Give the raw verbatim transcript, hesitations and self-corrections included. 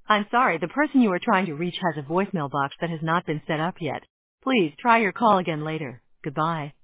I'm sorry, the person you are trying to reach has a voicemail box that has not been set up yet. Please try your call again later. Goodbye.